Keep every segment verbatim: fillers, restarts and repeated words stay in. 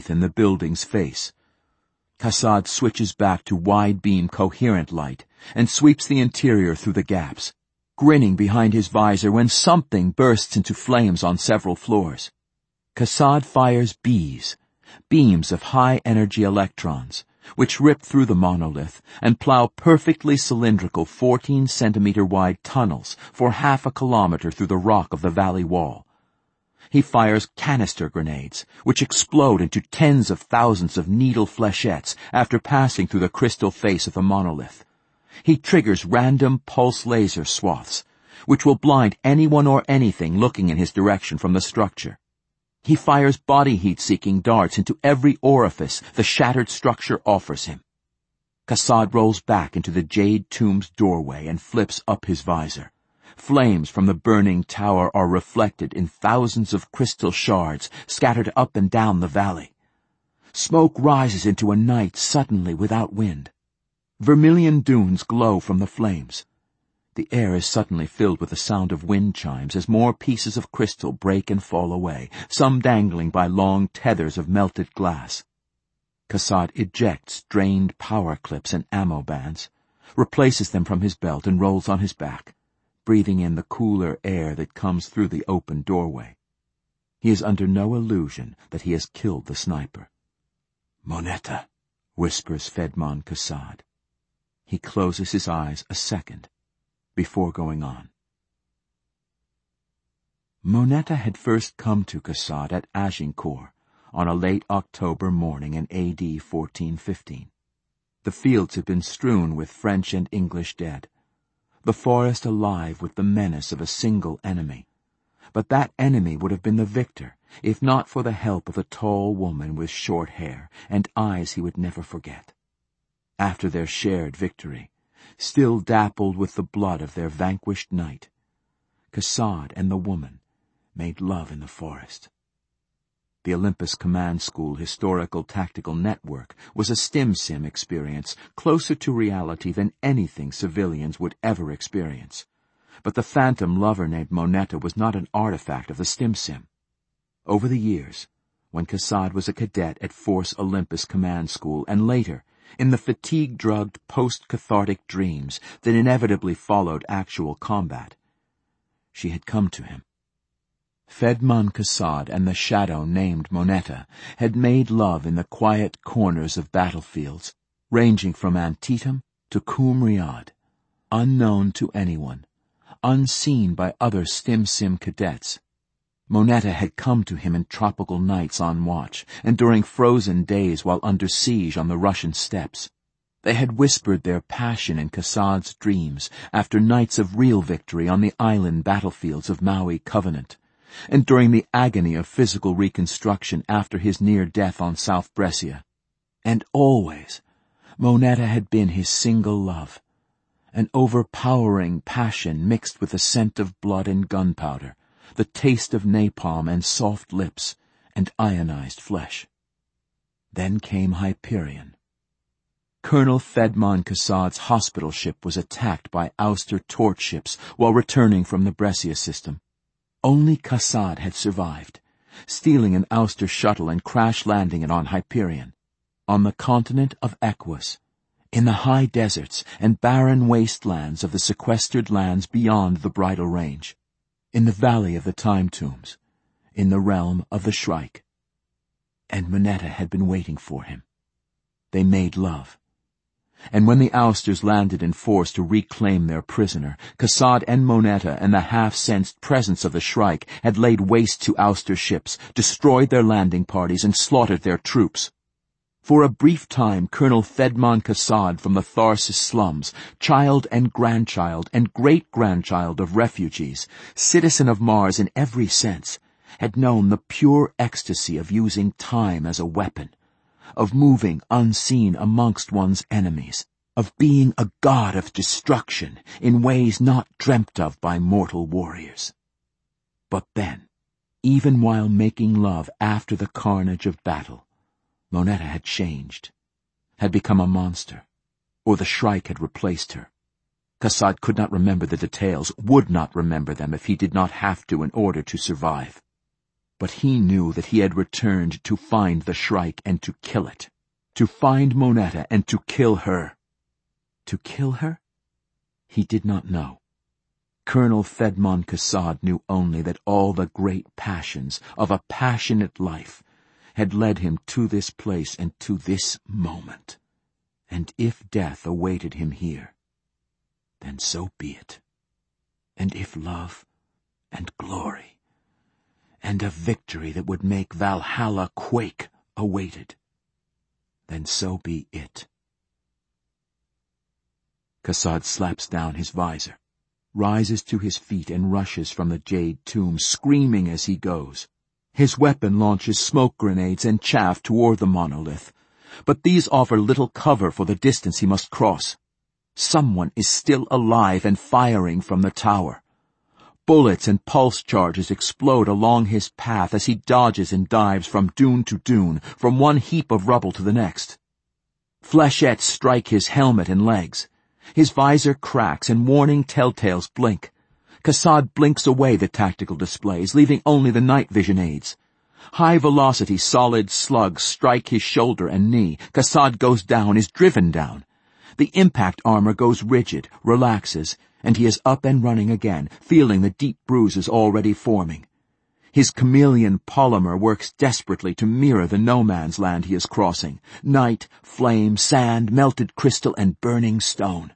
teeth in the building's face. Kassad switches back to wide-beam coherent light and sweeps the interior through the gaps, grinning behind his visor when something bursts into flames on several floors. Kassad fires bees, beams of high-energy electrons, which rip through the monolith and plow perfectly cylindrical fourteen-centimeter-wide tunnels for half a kilometer through the rock of the valley wall. He fires canister grenades, which explode into tens of thousands of needle flechettes after passing through the crystal face of the monolith. He triggers random pulse laser swaths, which will blind anyone or anything looking in his direction from the structure. He fires body heat-seeking darts into every orifice the shattered structure offers him. Kassad rolls back into the jade tomb's doorway and flips up his visor. Flames from the burning tower are reflected in thousands of crystal shards scattered up and down the valley. Smoke rises into a night suddenly without wind. Vermilion dunes glow from the flames. The air is suddenly filled with the sound of wind chimes as more pieces of crystal break and fall away, some dangling by long tethers of melted glass. Kassad ejects drained power clips and ammo bands, replaces them from his belt and rolls on his back, breathing in the cooler air that comes through the open doorway. He is under no illusion that he has killed the sniper. "Moneta," whispers Fedman Kassad. He closes his eyes a second before going on. Moneta had first come to Kassad at Agincourt on a late October morning in A D fourteen fifteen. The fields had been strewn with French and English dead, the forest alive with the menace of a single enemy. But that enemy would have been the victor, if not for the help of a tall woman with short hair and eyes he would never forget. After their shared victory, still dappled with the blood of their vanquished knight, Kassad and the woman made love in the forest. The Olympus Command School Historical Tactical Network was a stim-sim experience closer to reality than anything civilians would ever experience. But the phantom lover named Moneta was not an artifact of the stim-sim. Over the years, when Kassad was a cadet at Force Olympus Command School, and later, in the fatigue-drugged post-cathartic dreams that inevitably followed actual combat, she had come to him. Fedman Kassad and the shadow named Moneta had made love in the quiet corners of battlefields, ranging from Antietam to Qum Riyadh, unknown to anyone, unseen by other stim-sim cadets. Moneta had come to him in tropical nights on watch and during frozen days while under siege on the Russian steppes. They had whispered their passion in Kassad's dreams after nights of real victory on the island battlefields of Maui Covenant, and during the agony of physical reconstruction after his near death on South Brescia. And always, Moneta had been his single love, an overpowering passion mixed with the scent of blood and gunpowder, the taste of napalm and soft lips and ionized flesh. Then came Hyperion. Colonel Fedman Kassad's hospital ship was attacked by ouster torch ships while returning from the Brescia system. Only Kassad had survived, stealing an ouster shuttle and crash-landing it on Hyperion, on the continent of Equus, in the high deserts and barren wastelands of the sequestered lands beyond the Bridle Range, in the valley of the Time Tombs, in the realm of the Shrike. And Moneta had been waiting for him. They made love. And when the ousters landed in force to reclaim their prisoner, Kassad and Moneta and the half-sensed presence of the Shrike had laid waste to ouster ships, destroyed their landing parties, and slaughtered their troops. For a brief time, Colonel Fedman Kassad from the Tharsis slums, child and grandchild and great-grandchild of refugees, citizen of Mars in every sense, had known the pure ecstasy of using time as a weapon, of moving unseen amongst one's enemies, of being a god of destruction in ways not dreamt of by mortal warriors. But then, even while making love after the carnage of battle, Moneta had changed, had become a monster, or the Shrike had replaced her. Kassad could not remember the details, would not remember them if he did not have to in order to survive. But he knew that he had returned to find the Shrike and to kill it. To find Moneta and to kill her. To kill her? He did not know. Colonel Fedmon Cassad knew only that all the great passions of a passionate life had led him to this place and to this moment. And if death awaited him here, then so be it. And if love and glory and a victory that would make Valhalla quake awaited, then so be it. Cassad slaps down his visor, rises to his feet and rushes from the jade tomb, screaming as he goes. His weapon launches smoke grenades and chaff toward the monolith, but these offer little cover for the distance he must cross. Someone is still alive and firing from the tower. Bullets and pulse charges explode along his path as he dodges and dives from dune to dune, from one heap of rubble to the next. Flechettes strike his helmet and legs. His visor cracks and warning telltales blink. Cassad blinks away the tactical displays, leaving only the night vision aids. High-velocity solid slugs strike his shoulder and knee. Cassad goes down, is driven down. The impact armor goes rigid, relaxes, and he is up and running again, feeling the deep bruises already forming. His chameleon polymer works desperately to mirror the no-man's land he is crossing. Night, flame, sand, melted crystal, and burning stone.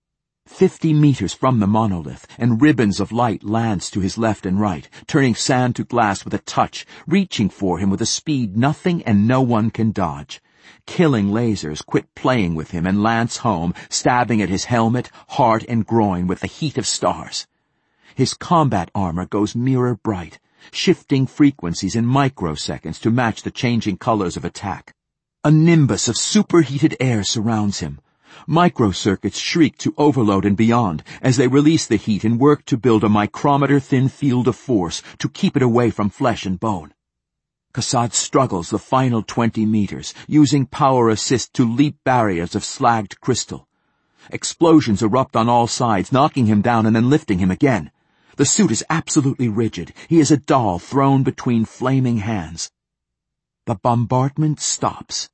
Fifty meters from the monolith, and ribbons of light lance to his left and right, turning sand to glass with a touch, reaching for him with a speed nothing and no one can dodge. Killing lasers quit playing with him and lance home, stabbing at his helmet, heart, and groin with the heat of stars. His combat armor goes mirror bright, shifting frequencies in microseconds to match the changing colors of attack. A nimbus of superheated air surrounds him. Microcircuits shriek to overload and beyond as they release the heat and work to build a micrometer-thin field of force to keep it away from flesh and bone. Cassad struggles the final twenty meters, using power assist to leap barriers of slagged crystal. Explosions erupt on all sides, knocking him down and then lifting him again. The suit is absolutely rigid. He is a doll thrown between flaming hands. The bombardment stops.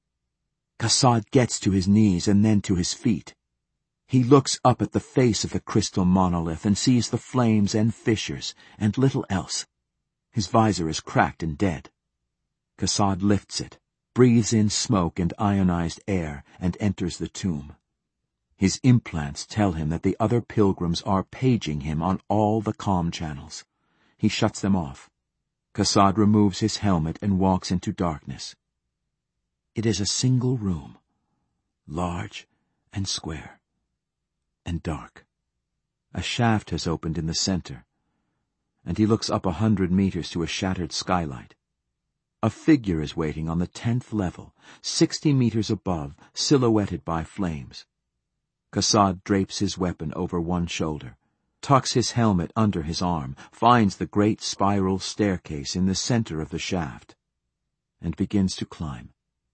Cassad gets to his knees and then to his feet. He looks up at the face of the crystal monolith and sees the flames and fissures and little else. His visor is cracked and dead. Cassad lifts it, breathes in smoke and ionized air, and enters the tomb. His implants tell him that the other pilgrims are paging him on all the comm channels. He shuts them off. Cassad removes his helmet and walks into darkness. It is a single room, large and square, and dark. A shaft has opened in the center, and he looks up a hundred meters to a shattered skylight. A figure is waiting on the tenth level, sixty meters above, silhouetted by flames. Cassad drapes his weapon over one shoulder, tucks his helmet under his arm, finds the great spiral staircase in the center of the shaft, and begins to climb.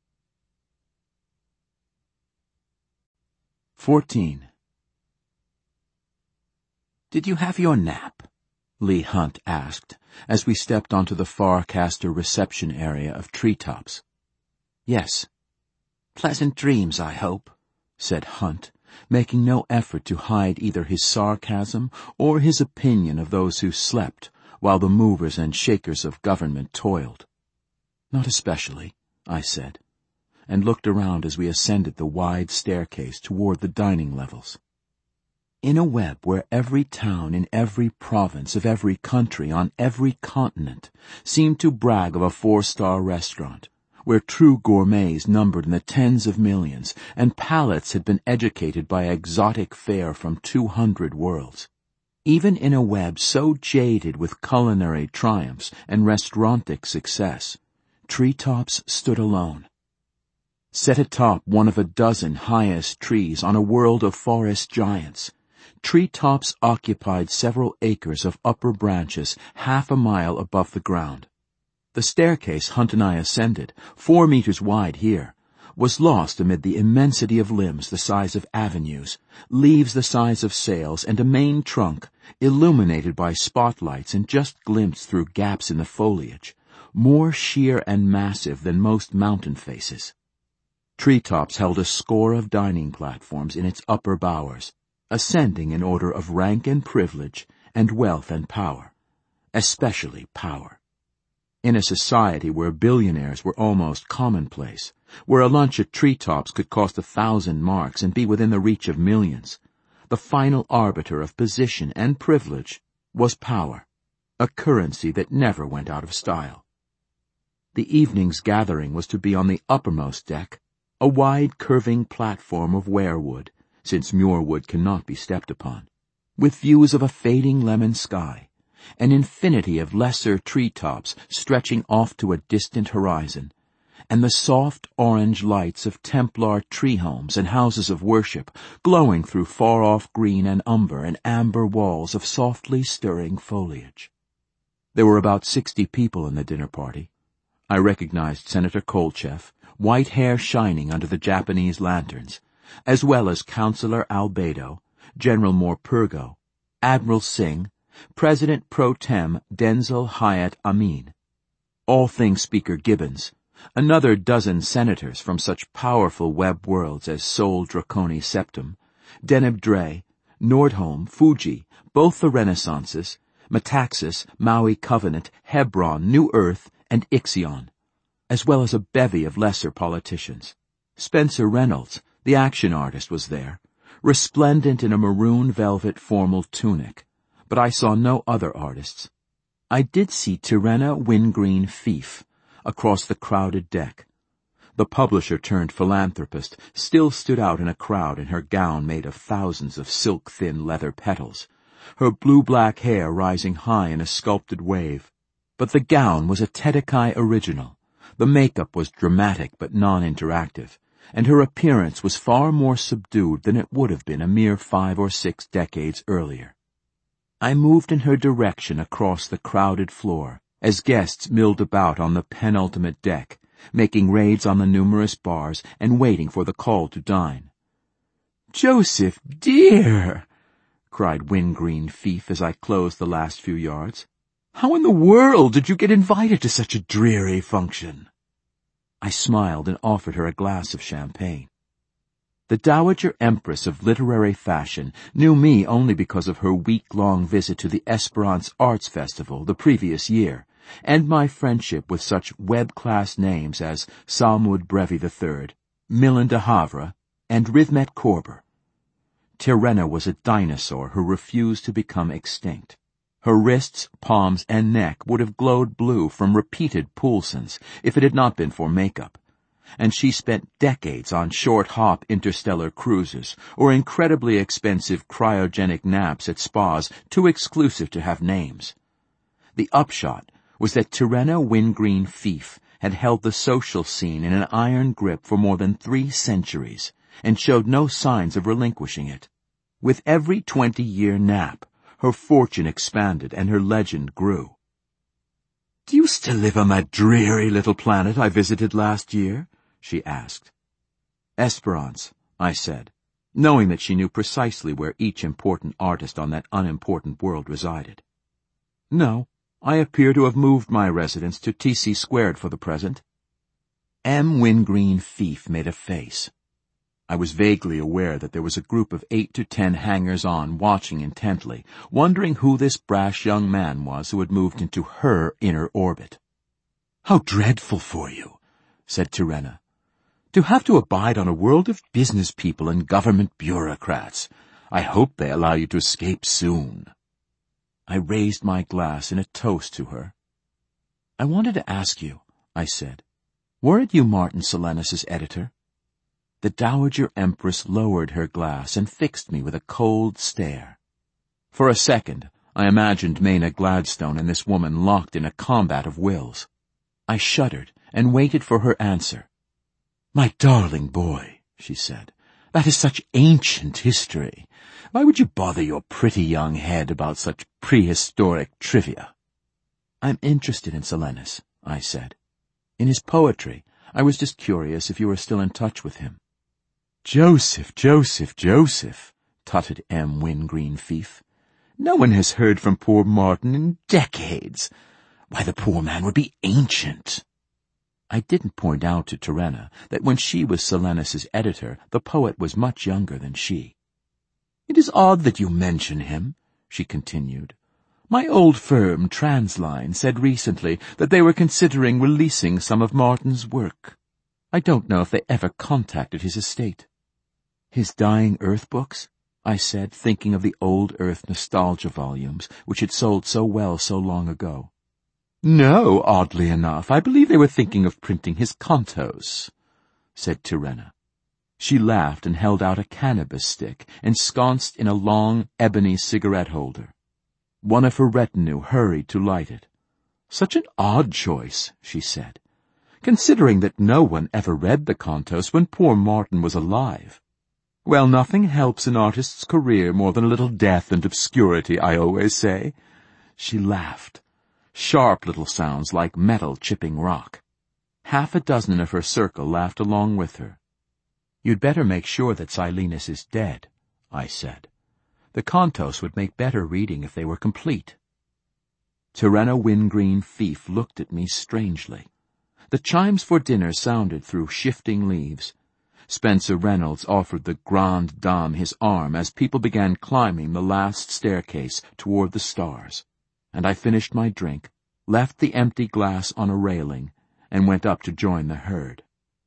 Fourteen. "Did you have your nap?" Lee Hunt asked, as we stepped onto the Farcaster reception area of treetops. "Yes." "Pleasant dreams, I hope," said Hunt, making no effort to hide either his sarcasm or his opinion of those who slept while the movers and shakers of government toiled. "Not especially," I said, and looked around as we ascended the wide staircase toward the dining levels. In a web where every town in every province of every country on every continent seemed to brag of a four-star restaurant, where true gourmets numbered in the tens of millions, and palates had been educated by exotic fare from two hundred worlds. Even in a web so jaded with culinary triumphs and restaurantic success, treetops stood alone. Set atop one of a dozen highest trees on a world of forest giants, treetops occupied several acres of upper branches half a mile above the ground. The staircase Hunt and I ascended, four meters wide here, was lost amid the immensity of limbs the size of avenues, leaves the size of sails, and a main trunk, illuminated by spotlights and just glimpsed through gaps in the foliage, more sheer and massive than most mountain faces. Treetops held a score of dining platforms in its upper bowers, ascending in order of rank and privilege and wealth and power, especially power. In a society where billionaires were almost commonplace, where a lunch at Treetops could cost a thousand marks and be within the reach of millions, the final arbiter of position and privilege was power, a currency that never went out of style. The evening's gathering was to be on the uppermost deck, a wide curving platform of weirwood, since muirwood cannot be stepped upon, with views of a fading lemon sky, an infinity of lesser treetops stretching off to a distant horizon, and the soft orange lights of Templar tree homes and houses of worship glowing through far-off green and umber and amber walls of softly stirring foliage. There were about sixty people in the dinner party. I recognized Senator Kolchev, white hair shining under the Japanese lanterns, as well as Councillor Albedo, General Morpurgo, Admiral Singh, President Pro Tem Denzel Hayat Amin, All Things Speaker Gibbons, another dozen senators from such powerful web worlds as Sol Draconi Septum, Deneb Dre, Nordholm, Fuji, both the Renaissances, Metaxas, Maui Covenant, Hebron, New Earth, and Ixion, as well as a bevy of lesser politicians. Spencer Reynolds, the action artist, was there, resplendent in a maroon velvet formal tunic, but I saw no other artists. I did see Tirena Wingreen Fief across the crowded deck. The publisher-turned-philanthropist still stood out in a crowd in her gown made of thousands of silk-thin leather petals, her blue-black hair rising high in a sculpted wave. But the gown was a Tedekai original, the makeup was dramatic but non-interactive, and her appearance was far more subdued than it would have been a mere five or six decades earlier. I moved in her direction across the crowded floor, as guests milled about on the penultimate deck, making raids on the numerous bars and waiting for the call to dine. "Joseph, dear!" cried Wingreen Fief as I closed the last few yards. "How in the world did you get invited to such a dreary function?" I smiled and offered her a glass of champagne. The Dowager Empress of literary fashion knew me only because of her week-long visit to the Esperance Arts Festival the previous year, and my friendship with such web-class names as Salmud Brevi the Third, Millen de Havre, and Rivmet Korber. Tirena was a dinosaur who refused to become extinct. Her wrists, palms, and neck would have glowed blue from repeated Poulsons if it had not been for makeup, and she spent decades on short-hop interstellar cruises or incredibly expensive cryogenic naps at spas too exclusive to have names. The upshot was that Tirena Wingreen Fief had held the social scene in an iron grip for more than three centuries and showed no signs of relinquishing it. With every twenty-year nap, her fortune expanded and her legend grew. "Do you still live on that dreary little planet I visited last year?" she asked. "Esperance," I said, knowing that she knew precisely where each important artist on that unimportant world resided. "No, I appear to have moved my residence to T C squared for the present." M. Wingreen Fief made a face. I was vaguely aware that there was a group of eight to ten hangers-on watching intently, wondering who this brash young man was who had moved into her inner orbit. "How dreadful for you," said Tirena, "to have to abide on a world of business people and government bureaucrats. I hope they allow you to escape soon." I raised my glass in a toast to her. "I wanted to ask you," I said, "weren't you Martin Silenis' editor?" The Dowager Empress lowered her glass and fixed me with a cold stare. For a second, I imagined Maina Gladstone and this woman locked in a combat of wills. I shuddered and waited for her answer. "My darling boy," she said, "that is such ancient history. Why would you bother your pretty young head about such prehistoric trivia?" "I'm interested in Silenis," I said. "In his poetry. I was just curious if you were still in touch with him." "Joseph, Joseph, Joseph," tutted M. Wingreen Fief. "No one has heard from poor Martin in decades. Why, the poor man would be ancient. I didn't point out to Terenna that when she was Silenus's editor, the poet was much younger than she. "It is odd that you mention him," she continued. "My old firm, Transline, said recently that they were considering releasing some of Martin's work. I don't know if they ever contacted his estate." "His Dying Earth books?" I said, thinking of the old Earth nostalgia volumes, which had sold so well so long ago. "No, oddly enough, I believe they were thinking of printing his cantos," said Terenna. She laughed and held out a cannabis stick, ensconced in a long ebony cigarette holder. One of her retinue hurried to light it. "Such an odd choice," she said, "considering that no one ever read the cantos when poor Martin was alive. Well, nothing helps an artist's career more than a little death and obscurity, I always say." She laughed. Sharp little sounds like metal chipping rock. Half a dozen of her circle laughed along with her. "You'd better make sure that Silenus is dead," I said. "The cantos would make better reading if they were complete." Terenna Wingreen Fief looked at me strangely. The chimes for dinner sounded through shifting leaves. Spencer Reynolds offered the grande dame his arm as people began climbing the last staircase toward the stars, and I finished my drink, left the empty glass on a railing, and went up to join the herd.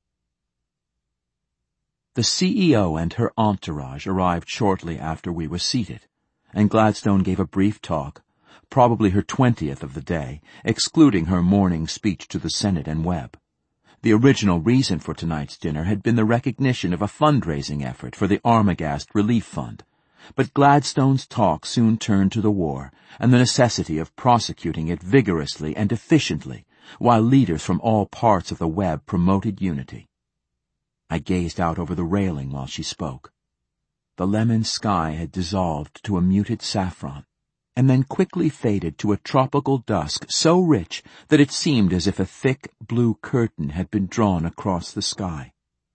The C E O and her entourage arrived shortly after we were seated, and Gladstone gave a brief talk, probably her twentieth of the day, excluding her morning speech to the Senate and Webb. The original reason for tonight's dinner had been the recognition of a fundraising effort for the Armagast Relief Fund, but Gladstone's talk soon turned to the war and the necessity of prosecuting it vigorously and efficiently, while leaders from all parts of the Webb promoted unity. I gazed out over the railing while she spoke. The lemon sky had dissolved to a muted saffron, and then quickly faded to a tropical dusk so rich that it seemed as if a thick blue curtain had been drawn across the sky.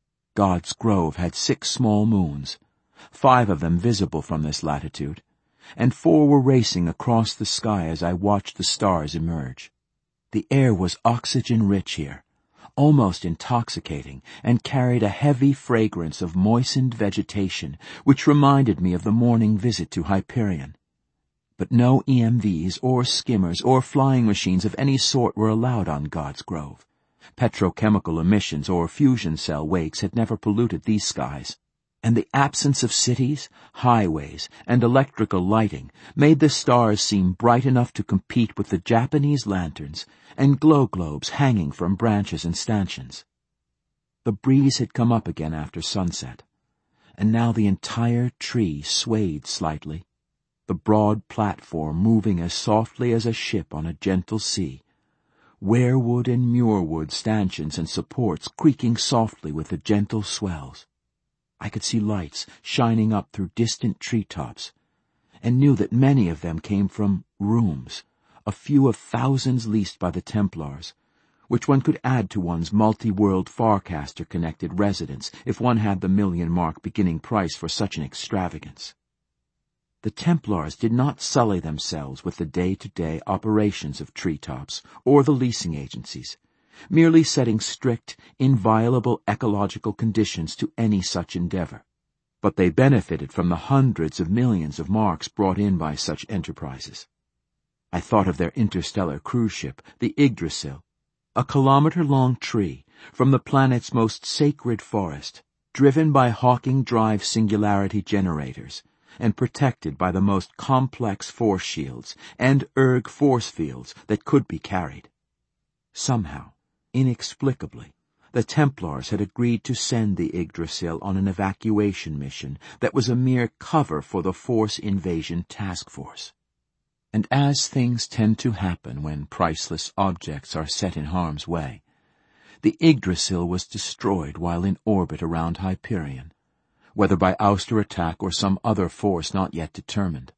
God's Grove had six small moons, five of them visible from this latitude, and four were racing across the sky as I watched the stars emerge. The air was oxygen-rich here, almost intoxicating, and carried a heavy fragrance of moistened vegetation, which reminded me of the morning visit to Hyperion. But no E M Vs or skimmers or flying machines of any sort were allowed on God's Grove. Petrochemical emissions or fusion cell wakes had never polluted these skies, and the absence of cities, highways, and electrical lighting made the stars seem bright enough to compete with the Japanese lanterns and glow globes hanging from branches and stanchions. The breeze had come up again after sunset, and now the entire tree swayed slightly, the broad platform moving as softly as a ship on a gentle sea, weirwood and muirwood stanchions and supports creaking softly with the gentle swells. I could see lights shining up through distant treetops, and knew that many of them came from rooms, a few of thousands leased by the Templars, which one could add to one's multi-world Farcaster-connected residence if one had the million-mark beginning price for such an extravagance. The Templars did not sully themselves with the day-to-day operations of treetops or the leasing agencies, merely setting strict, inviolable ecological conditions to any such endeavor. But they benefited from the hundreds of millions of marks brought in by such enterprises. I thought of their interstellar cruise ship, the Yggdrasil, a kilometer-long tree from the planet's most sacred forest, driven by Hawking Drive singularity generators, and protected by the most complex force shields and erg force fields that could be carried. Somehow, inexplicably, the Templars had agreed to send the Yggdrasil on an evacuation mission that was a mere cover for the Force Invasion Task Force. And as things tend to happen when priceless objects are set in harm's way, the Yggdrasil was destroyed while in orbit around Hyperion, whether by ouster attack or some other force not yet determined.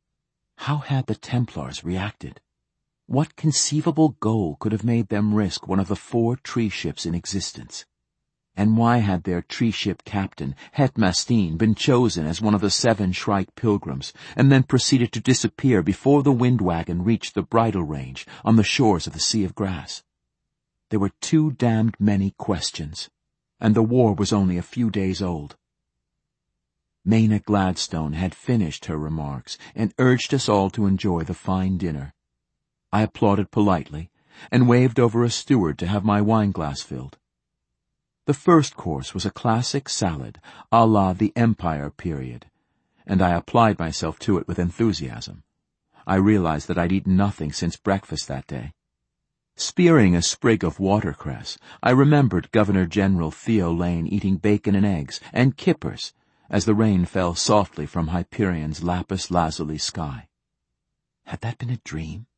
How had the Templars reacted? What conceivable goal could have made them risk one of the four tree ships in existence? And why had their tree-ship captain, Het Masteen, been chosen as one of the seven Shrike pilgrims, and then proceeded to disappear before the wind wagon reached the bridle range on the shores of the Sea of Grass? There were too damned many questions, and the war was only a few days old. Mayna Gladstone had finished her remarks and urged us all to enjoy the fine dinner. I applauded politely and waved over a steward to have my wineglass filled. The first course was a classic salad, a la the Empire period, and I applied myself to it with enthusiasm. I realized that I'd eaten nothing since breakfast that day. Spearing a sprig of watercress, I remembered Governor-General Theo Lane eating bacon and eggs, and kippers, as the rain fell softly from Hyperion's lapis lazuli sky. Had that been a dream?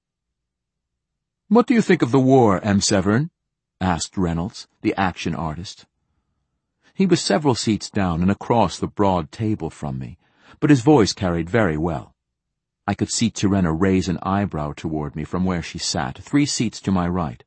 "What do you think of the war, M. Severn?" asked Reynolds, the action artist. He was several seats down and across the broad table from me, but his voice carried very well. I could see Tyrrena raise an eyebrow toward me from where she sat, three seats to my right.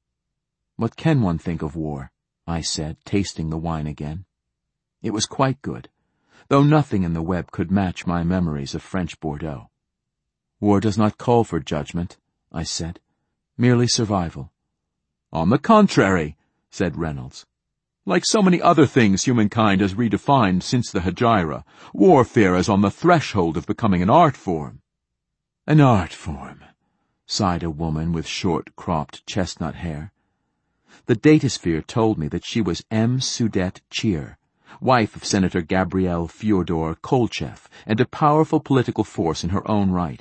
"What can one think of war?" I said, tasting the wine again. It was quite good, though nothing in the web could match my memories of French Bordeaux. "War does not call for judgment," I said, "merely survival." "On the contrary," said Reynolds. "Like so many other things humankind has redefined since the Hegira, warfare is on the threshold of becoming an art form." "An art form," sighed a woman with short-cropped chestnut hair. The datasphere told me that she was M. Sudette Cheer, wife of Senator Gabriel Fyodor Kolchev, and a powerful political force in her own right.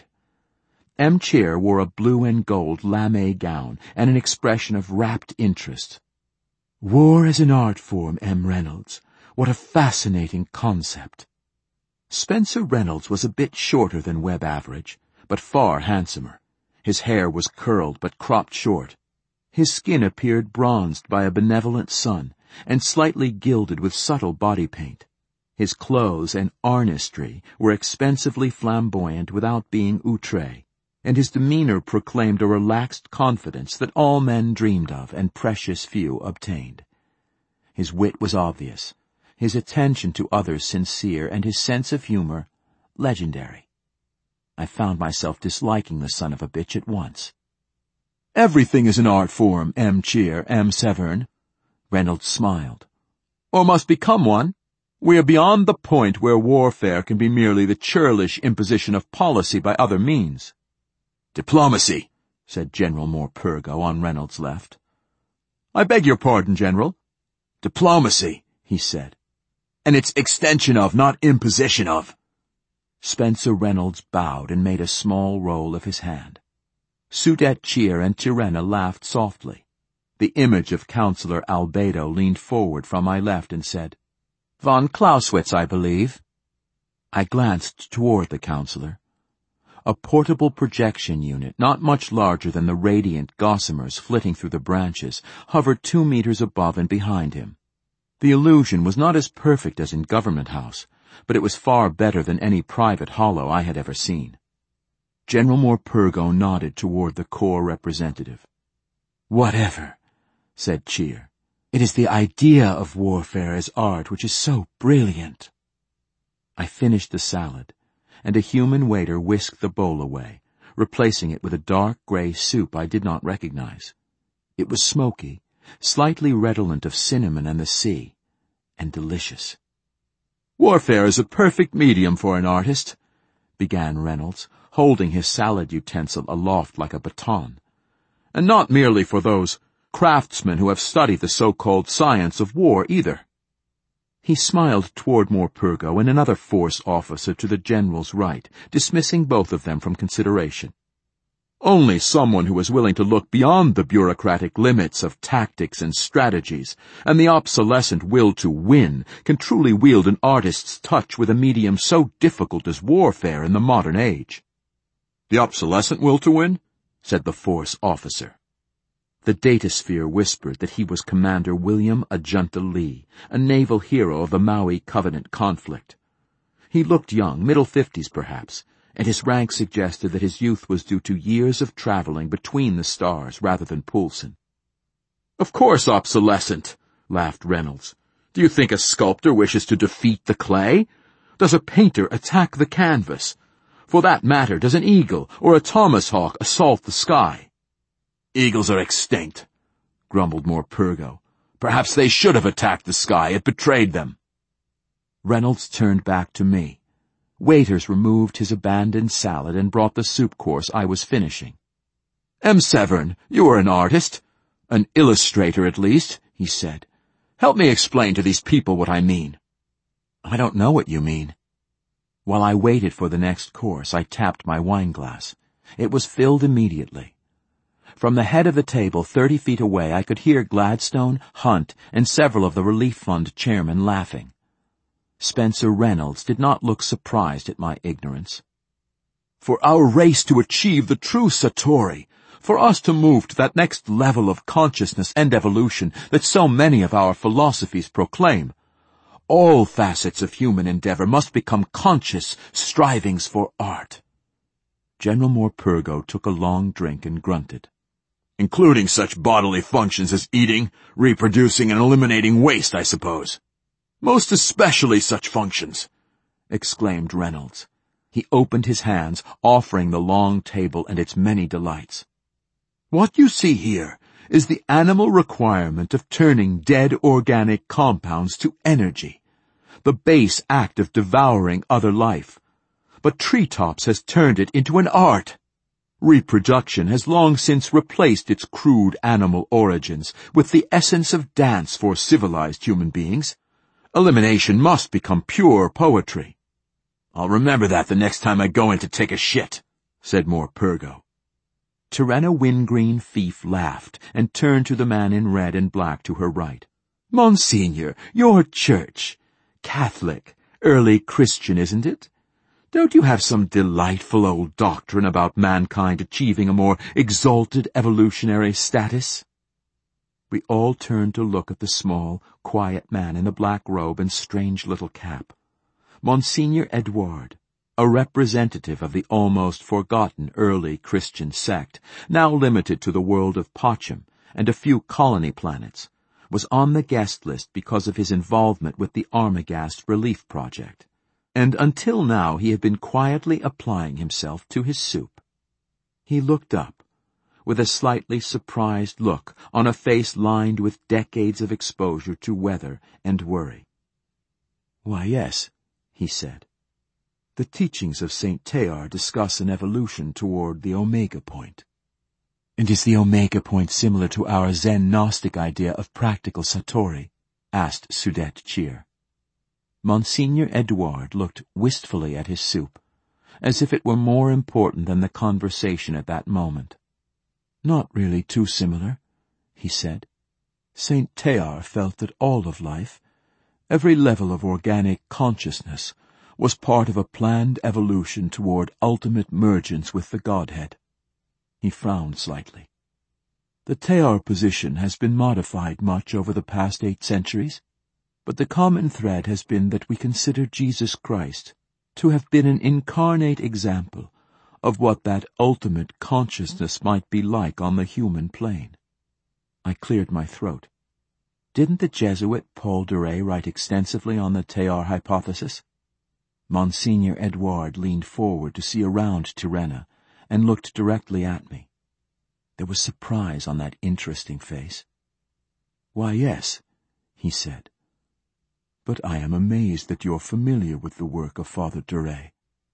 M. Cheer wore a blue and gold lame gown and an expression of rapt interest. "War as an art form, M. Reynolds. What a fascinating concept." Spencer Reynolds was a bit shorter than Webb average, but far handsomer. His hair was curled but cropped short. His skin appeared bronzed by a benevolent sun and slightly gilded with subtle body paint. His clothes and artistry were expensively flamboyant without being outre, and his demeanor proclaimed a relaxed confidence that all men dreamed of and precious few obtained. His wit was obvious, his attention to others sincere, and his sense of humor legendary. I found myself disliking the son of a bitch at once. "Everything is an art form, M. Cheer, M. Severn." Reynolds smiled. "Or must become one. We are beyond the point where warfare can be merely the churlish imposition of policy by other means." "Diplomacy," said General Morpurgo on Reynolds' left. "I beg your pardon, General." "Diplomacy," he said. "And its extension of, not imposition of." Spencer Reynolds bowed and made a small roll of his hand. Sudette Cheer and Tyrrena laughed softly. The image of Councillor Albedo leaned forward from my left and said, "Von Clausewitz, I believe." I glanced toward the councillor. A portable projection unit, not much larger than the radiant gossamers flitting through the branches, hovered two meters above and behind him. The illusion was not as perfect as in Government House, but it was far better than any private hollow I had ever seen. General Morpurgo nodded toward the Corps representative. "Whatever," said Cheer. "It is the idea of warfare as art which is so brilliant." I finished the salad, and a human waiter whisked the bowl away, replacing it with a dark gray soup I did not recognize. It was smoky, slightly redolent of cinnamon and the sea, and delicious. "Warfare is a perfect medium for an artist," began Reynolds, holding his salad utensil aloft like a baton. "And not merely for those craftsmen who have studied the so-called science of war, either." He smiled toward Morpurgo and another force officer to the general's right, dismissing both of them from consideration. "Only someone who is willing to look beyond the bureaucratic limits of tactics and strategies and the obsolescent will to win can truly wield an artist's touch with a medium so difficult as warfare in the modern age." "The obsolescent will to win?" said the force officer. The datasphere whispered that he was Commander William Ajunta Lee, a naval hero of the Maui Covenant conflict. He looked young, middle fifties perhaps, and his rank suggested that his youth was due to years of traveling between the stars rather than Poulsen. "Of course obsolescent," laughed Reynolds. Do you think a sculptor wishes to defeat the clay? Does a painter attack the canvas? For that matter, does an eagle or a Thomas hawk assault the sky? Eagles are extinct, grumbled Morpurgo. Perhaps they should have attacked the sky. It betrayed them. Reynolds turned back to me. Waiters removed his abandoned salad and brought the soup course I was finishing. M. Severn, you are an artist. An illustrator, at least, he said. Help me explain to these people what I mean. I don't know what you mean. While I waited for the next course, I tapped my wineglass. It was filled immediately. From the head of the table, thirty feet away, I could hear Gladstone, Hunt, and several of the Relief Fund chairmen laughing. Spencer Reynolds did not look surprised at my ignorance. For our race to achieve the true Satori, for us to move to that next level of consciousness and evolution that so many of our philosophies proclaim, all facets of human endeavor must become conscious strivings for art. General Morpurgo took a long drink and grunted. Including such bodily functions as eating, reproducing, and eliminating waste, I suppose. Most especially such functions, exclaimed Reynolds. He opened his hands, offering the long table and its many delights. What you see here is the animal requirement of turning dead organic compounds to energy, the base act of devouring other life. But Treetops has turned it into an art. Reproduction has long since replaced its crude animal origins with the essence of dance for civilized human beings. Elimination must become pure poetry. I'll remember that the next time I go in to take a shit, said Morpurgo. Terena Wingreen Fief laughed and turned to the man in red and black to her right. Monsignor, your church. Catholic, early Christian, isn't it? Don't you have some delightful old doctrine about mankind achieving a more exalted evolutionary status? We all turned to look at the small, quiet man in the black robe and strange little cap. Monsignor Edouard, a representative of the almost forgotten early Christian sect, now limited to the world of Pacham and a few colony planets, was on the guest list because of his involvement with the Armagast Relief Project, and until now he had been quietly applying himself to his soup. He looked up, with a slightly surprised look on a face lined with decades of exposure to weather and worry. Why, yes, he said. The teachings of Saint Teilhard discuss an evolution toward the Omega Point. And is the Omega Point similar to our Zen Gnostic idea of practical Satori? Asked Sudette Cheer. Monsignor Edouard looked wistfully at his soup, as if it were more important than the conversation at that moment. Not really too similar, he said. Saint Teilhard felt that all of life, every level of organic consciousness, was part of a planned evolution toward ultimate mergence with the Godhead. He frowned slightly. The Teilhard position has been modified much over the past eight centuries, but the common thread has been that we consider Jesus Christ to have been an incarnate example of what that ultimate consciousness might be like on the human plane. I cleared my throat. Didn't the Jesuit Paul Dore write extensively on the Teilhard hypothesis? Monsignor Edouard leaned forward to see around Terena and looked directly at me. There was surprise on that interesting face. Why, yes, he said. But I am amazed that you're familiar with the work of Father Dore.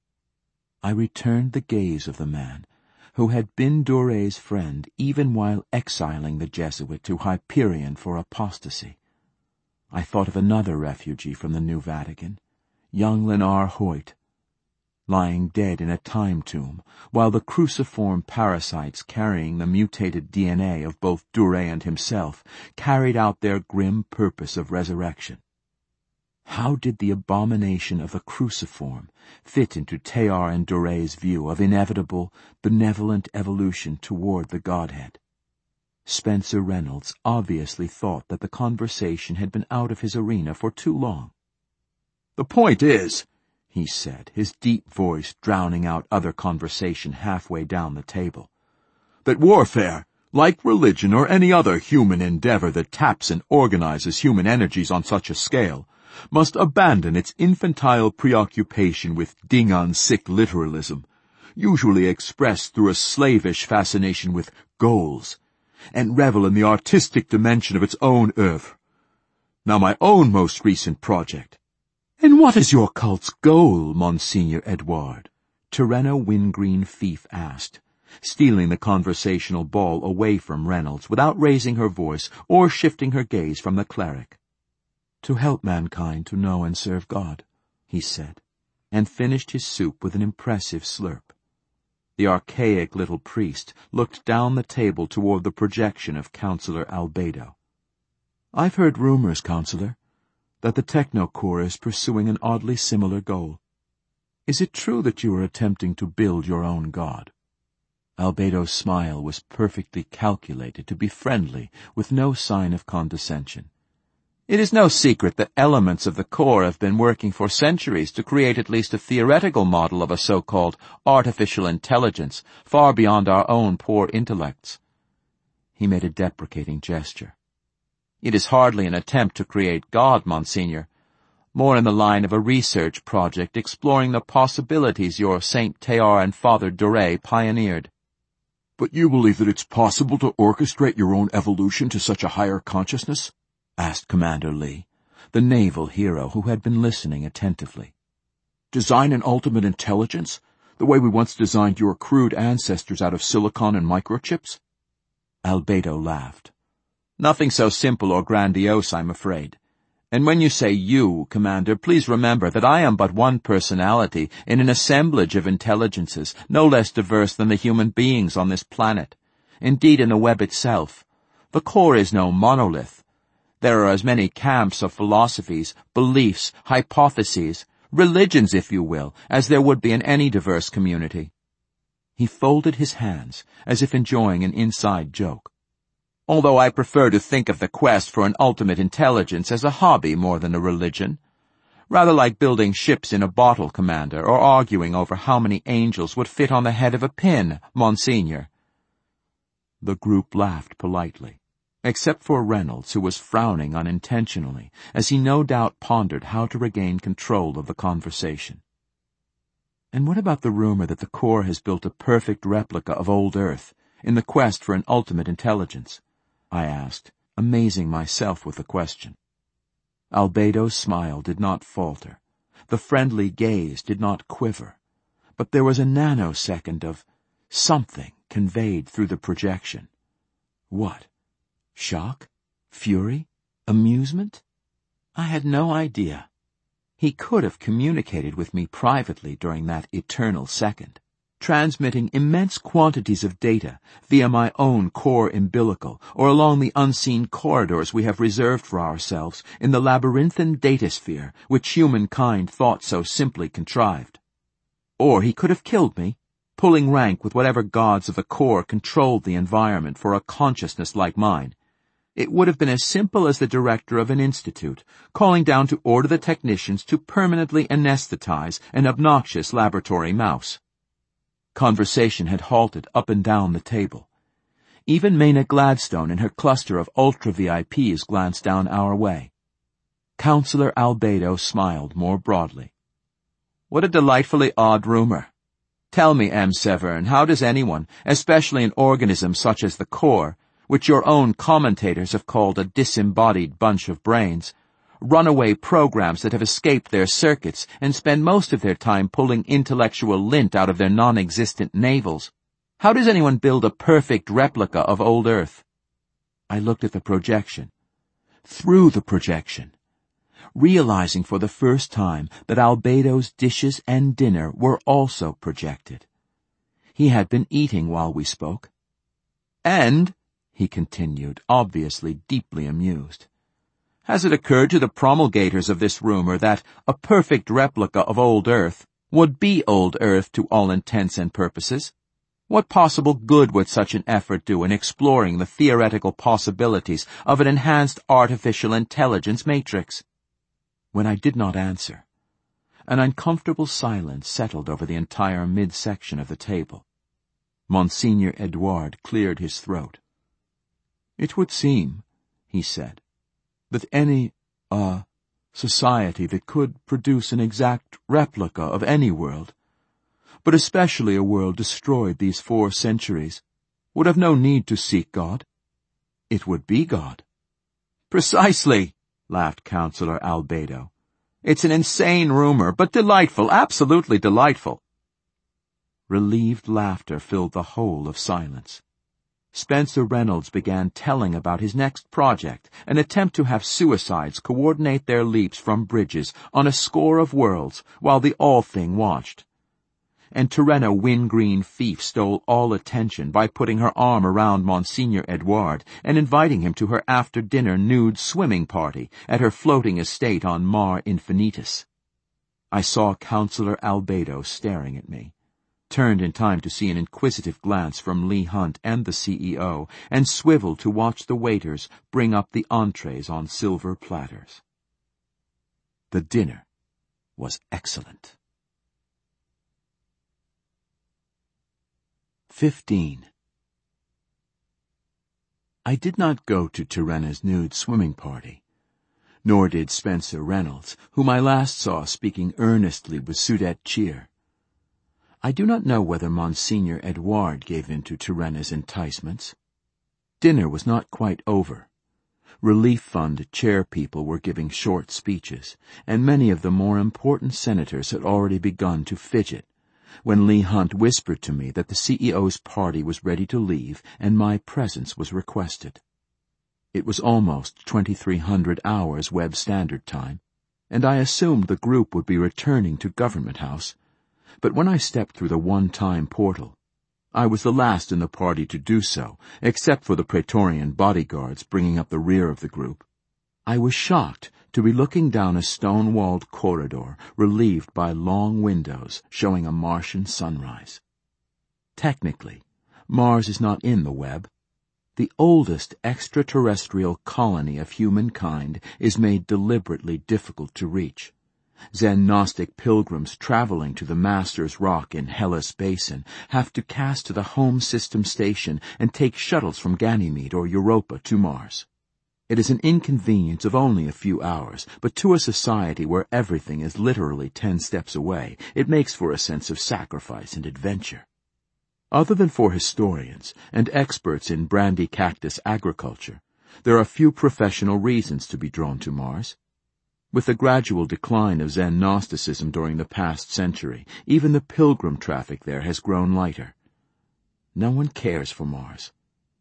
I returned the gaze of the man, who had been Dore's friend even while exiling the Jesuit to Hyperion for apostasy. I thought of another refugee from the New Vatican, young Lenar Hoyt, lying dead in a time tomb, while the cruciform parasites carrying the mutated D N A of both Dore and himself carried out their grim purpose of resurrection. How did the abomination of the cruciform fit into Teilhard and Dore's view of inevitable, benevolent evolution toward the Godhead? Spencer Reynolds obviously thought that the conversation had been out of his arena for too long. The point is, he said, his deep voice drowning out other conversation halfway down the table, that warfare, like religion or any other human endeavor that taps and organizes human energies on such a scale, must abandon its infantile preoccupation with ding-on-sick literalism, usually expressed through a slavish fascination with goals, and revel in the artistic dimension of its own oeuvre. Now my own most recent project. And what is your cult's goal, Monsignor Edouard? Terreno Wingreen Fief asked, stealing the conversational ball away from Reynolds without raising her voice or shifting her gaze from the cleric. To help mankind to know and serve God, he said, and finished his soup with an impressive slurp. The archaic little priest looked down the table toward the projection of Councillor Albedo. I've heard rumors, Councillor, that the Technocorps is pursuing an oddly similar goal. Is it true that you are attempting to build your own god? Albedo's smile was perfectly calculated to be friendly, with no sign of condescension. It is no secret that elements of the Corps have been working for centuries to create at least a theoretical model of a so-called artificial intelligence far beyond our own poor intellects. He made a deprecating gesture. It is hardly an attempt to create God, Monsignor, more in the line of a research project exploring the possibilities your Saint Théard and Father Doré pioneered. But you believe that it's possible to orchestrate your own evolution to such a higher consciousness? Asked Commander Lee, the naval hero who had been listening attentively. Design an ultimate intelligence, the way we once designed your crude ancestors out of silicon and microchips? Albedo laughed. Nothing so simple or grandiose, I'm afraid. And when you say you, Commander, please remember that I am but one personality in an assemblage of intelligences no less diverse than the human beings on this planet. Indeed, in the web itself, the Corps is no monolith. There are as many camps of philosophies, beliefs, hypotheses, religions, if you will, as there would be in any diverse community. He folded his hands, as if enjoying an inside joke. Although I prefer to think of the quest for an ultimate intelligence as a hobby more than a religion. Rather like building ships in a bottle, Commander, or arguing over how many angels would fit on the head of a pin, Monsignor. The group laughed politely, except for Reynolds, who was frowning unintentionally, as he no doubt pondered how to regain control of the conversation. And what about the rumor that the Corps has built a perfect replica of old Earth in the quest for an ultimate intelligence? I asked, amazing myself with the question. Albedo's smile did not falter. The friendly gaze did not quiver. But there was a nanosecond of something conveyed through the projection. What? Shock? Fury? Amusement? I had no idea. He could have communicated with me privately during that eternal second, transmitting immense quantities of data via my own core umbilical or along the unseen corridors we have reserved for ourselves in the labyrinthine datasphere which humankind thought so simply contrived. Or he could have killed me, pulling rank with whatever gods of the Corps controlled the environment for a consciousness like mine. It would have been as simple as the director of an institute calling down to order the technicians to permanently anesthetize an obnoxious laboratory mouse. Conversation had halted up and down the table. Even Maina Gladstone and her cluster of ultra-V I Ps glanced down our way. Councillor Albedo smiled more broadly. What a delightfully odd rumor. Tell me, M. Severn, how does anyone, especially an organism such as the Corps, which your own commentators have called a disembodied bunch of brains, runaway programs that have escaped their circuits and spend most of their time pulling intellectual lint out of their non-existent navels? How does anyone build a perfect replica of old Earth? I looked at the projection, through the projection, realizing for the first time that Albedo's dishes and dinner were also projected. He had been eating while we spoke. And, he continued, obviously deeply amused, has it occurred to the promulgators of this rumor that a perfect replica of old Earth would be old Earth to all intents and purposes? What possible good would such an effort do in exploring the theoretical possibilities of an enhanced artificial intelligence matrix? When I did not answer, an uncomfortable silence settled over the entire midsection of the table. Monsignor Edouard cleared his throat. "It would seem," he said, "that any, uh, society that could produce an exact replica of any world, but especially a world destroyed these four centuries, would have no need to seek God. It would be God." "Precisely," laughed Councillor Albedo. "It's an insane rumor, but delightful, absolutely delightful." Relieved laughter filled the whole of silence. Spencer Reynolds began telling about his next project, an attempt to have suicides coordinate their leaps from bridges on a score of worlds while the All-Thing watched. And Terena Wingreen Fief stole all attention by putting her arm around Monsignor Edouard and inviting him to her after-dinner nude swimming party at her floating estate on Mar Infinitus. I saw Councillor Albedo staring at me, turned in time to see an inquisitive glance from Leigh Hunt and the C E O, and swiveled to watch the waiters bring up the entrees on silver platters. The dinner was excellent. Fifteen. I did not go to Terena's nude swimming party, nor did Spencer Reynolds, whom I last saw speaking earnestly with Sudette Cheer. I do not know whether Monsignor Edouard gave in to Terena's enticements. Dinner was not quite over. Relief Fund chairpeople were giving short speeches, and many of the more important senators had already begun to fidget, when Leigh Hunt whispered to me that the C E O's party was ready to leave and my presence was requested. It was almost twenty-three hundred hours Web Standard Time, and I assumed the group would be returning to Government House, but when I stepped through the one-time portal, I was the last in the party to do so, except for the Praetorian bodyguards bringing up the rear of the group. I was shocked to be looking down a stone-walled corridor relieved by long windows showing a Martian sunrise. Technically, Mars is not in the web. The oldest extraterrestrial colony of humankind is made deliberately difficult to reach. Zen Gnostic pilgrims traveling to the Master's Rock in Hellas Basin have to cast to the home system station and take shuttles from Ganymede or Europa to Mars. It is an inconvenience of only a few hours, but to a society where everything is literally ten steps away, it makes for a sense of sacrifice and adventure. Other than for historians and experts in brandy cactus agriculture, there are few professional reasons to be drawn to Mars. With the gradual decline of Zen Gnosticism during the past century, even the pilgrim traffic there has grown lighter. No one cares for Mars.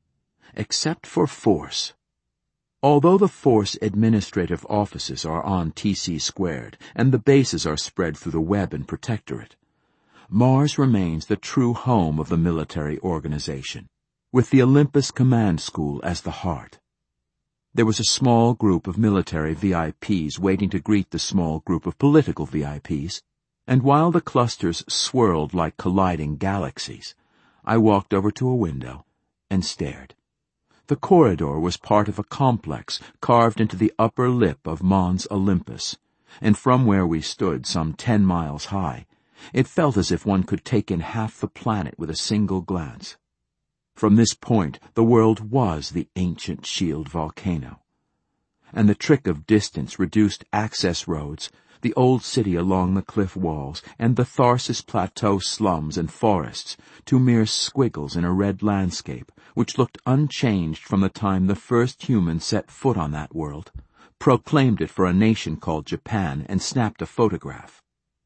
Except for Force. Although the Force administrative offices are on T C squared and the bases are spread through the web and protectorate, Mars remains the true home of the military organization, with the Olympus Command School as the heart. There was a small group of military V I Ps waiting to greet the small group of political V I Ps, and while the clusters swirled like colliding galaxies, I walked over to a window and stared. The corridor was part of a complex carved into the upper lip of Mons Olympus, and from where we stood some ten miles high, it felt as if one could take in half the planet with a single glance. From this point, the world was the ancient shield volcano. And the trick of distance reduced access roads, the old city along the cliff walls, and the Tharsis Plateau slums and forests to mere squiggles in a red landscape, which looked unchanged from the time the first human set foot on that world, proclaimed it for a nation called Japan, and snapped a photograph.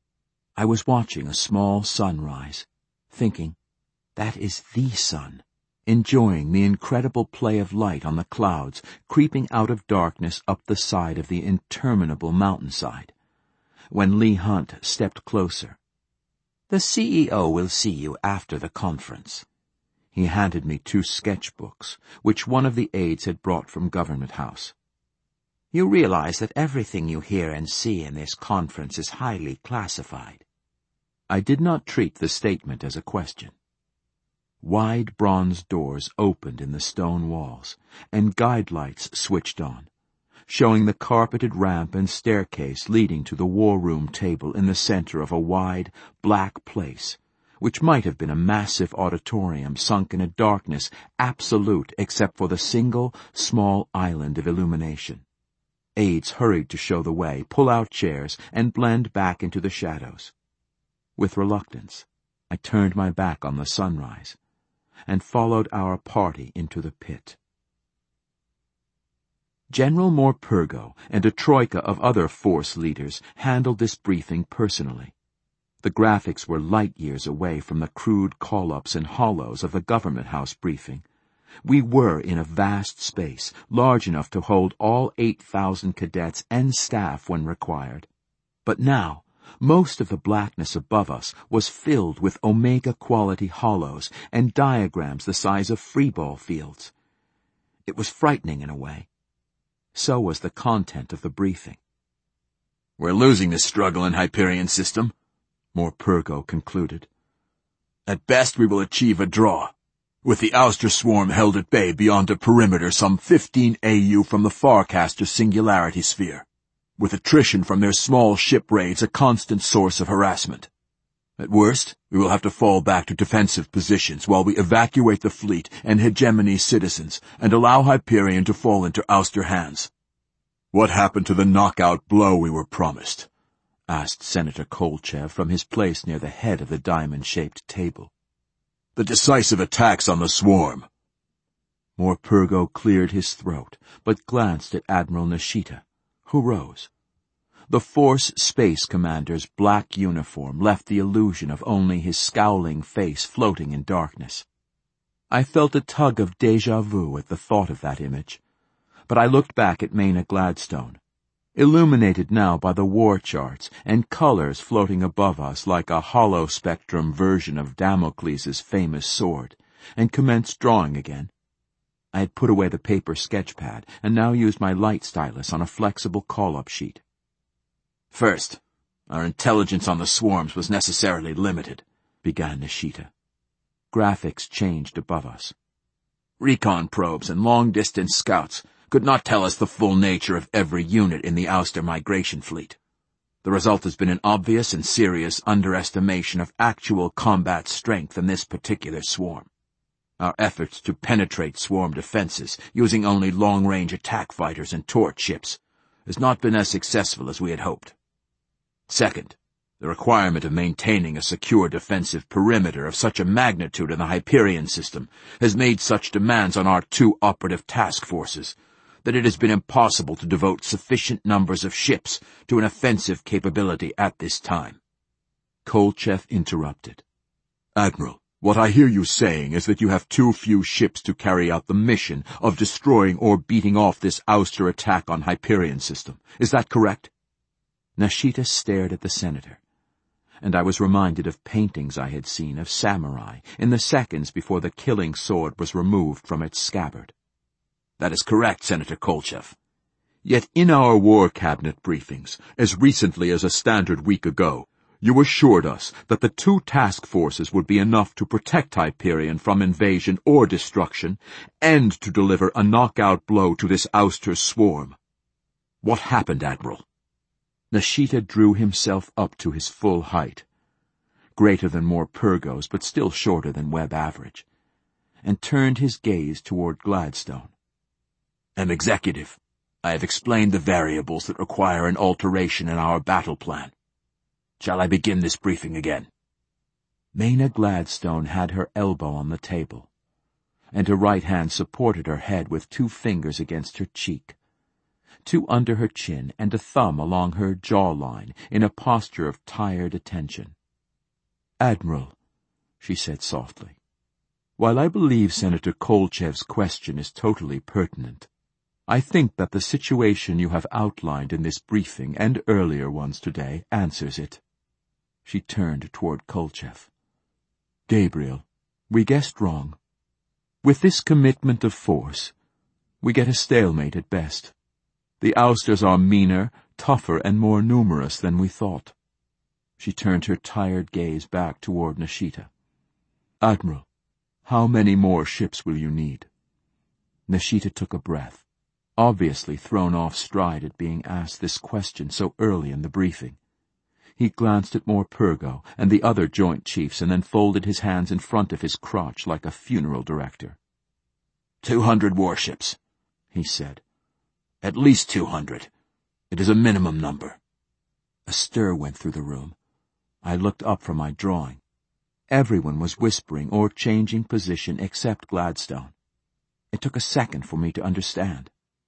I was watching a small sunrise, thinking, that is the sun, enjoying the incredible play of light on the clouds creeping out of darkness up the side of the interminable mountainside, when Leigh Hunt stepped closer. "The C E O will see you after the conference." He handed me two sketchbooks, which one of the aides had brought from Government House. "You realize that everything you hear and see in this conference is highly classified." I did not treat the statement as a question. Wide bronze doors opened in the stone walls, and guide lights switched on, showing the carpeted ramp and staircase leading to the war room table in the center of a wide, black place, which might have been a massive auditorium sunk in a darkness absolute except for the single, small island of illumination. Aides hurried to show the way, pull out chairs, and blend back into the shadows. With reluctance, I turned my back on the sunrise and followed our party into the pit. General Morpurgo and a troika of other force leaders handled this briefing personally. The graphics were light years away from the crude call-ups and hollows of the Government House briefing. We were in a vast space, large enough to hold all eight thousand cadets and staff when required. But now, most of the blackness above us was filled with Omega-quality hollows and diagrams the size of freeball fields. It was frightening in a way. So was the content of the briefing. "We're losing this struggle in Hyperion system," Morpurgo concluded. "At best we will achieve a draw, with the ouster swarm held at bay beyond a perimeter some fifteen A U from the Farcaster singularity sphere, with attrition from their small ship raids a constant source of harassment. At worst, we will have to fall back to defensive positions while we evacuate the fleet and hegemony citizens and allow Hyperion to fall into ouster hands." "What happened to the knockout blow we were promised?" asked Senator Kolchev from his place near the head of the diamond-shaped table. "The decisive attacks on the swarm." Morpurgo cleared his throat, but glanced at Admiral Nishita, who rose. The Force Space Commander's black uniform left the illusion of only his scowling face floating in darkness. I felt a tug of déjà vu at the thought of that image, but I looked back at Maina Gladstone, illuminated now by the war charts and colors floating above us like a hollow spectrum version of Damocles' famous sword, and commenced drawing again. I had put away the paper sketchpad and now used my light stylus on a flexible call-up sheet. "First, our intelligence on the swarms was necessarily limited," began Nishita. Graphics changed above us. "Recon probes and long-distance scouts could not tell us the full nature of every unit in the ouster migration fleet. The result has been an obvious and serious underestimation of actual combat strength in this particular swarm. Our efforts to penetrate swarm defenses using only long-range attack fighters and torch ships has not been as successful as we had hoped. Second, the requirement of maintaining a secure defensive perimeter of such a magnitude in the Hyperion system has made such demands on our two operative task forces that it has been impossible to devote sufficient numbers of ships to an offensive capability at this time." Kolchev interrupted. "Admiral, what I hear you saying is that you have too few ships to carry out the mission of destroying or beating off this ouster attack on Hyperion system. Is that correct?" Nishita stared at the senator, and I was reminded of paintings I had seen of samurai in the seconds before the killing sword was removed from its scabbard. "That is correct, Senator Kolchev. Yet in our War Cabinet briefings, as recently as a standard week ago, you assured us that the two task forces would be enough to protect Hyperion from invasion or destruction, and to deliver a knockout blow to this ouster swarm. What happened, Admiral?" Nishita drew himself up to his full height, greater than Morpurgo's but still shorter than Webb average, and turned his gaze toward Gladstone. "Am Executive, I have explained the variables that require an alteration in our battle plan. Shall I begin this briefing again?" Maina Gladstone had her elbow on the table, and her right hand supported her head with two fingers against her cheek, two under her chin and a thumb along her jawline in a posture of tired attention. "Admiral," she said softly, "while I believe Senator Kolchev's question is totally pertinent, I think that the situation you have outlined in this briefing and earlier ones today answers it." She turned toward Kolchev. "Gabriel, we guessed wrong. With this commitment of force, we get a stalemate at best. The ousters are meaner, tougher, and more numerous than we thought." She turned her tired gaze back toward Nishita. "Admiral, how many more ships will you need?" Nishita took a breath, obviously thrown off stride at being asked this question so early in the briefing. He glanced at Morpurgo and the other Joint Chiefs and then folded his hands in front of his crotch like a funeral director. Two hundred warships, he said. At least two hundred. It is a minimum number. A stir went through the room. I looked up from my drawing. Everyone was whispering or changing position except Gladstone. It took a second for me to understand.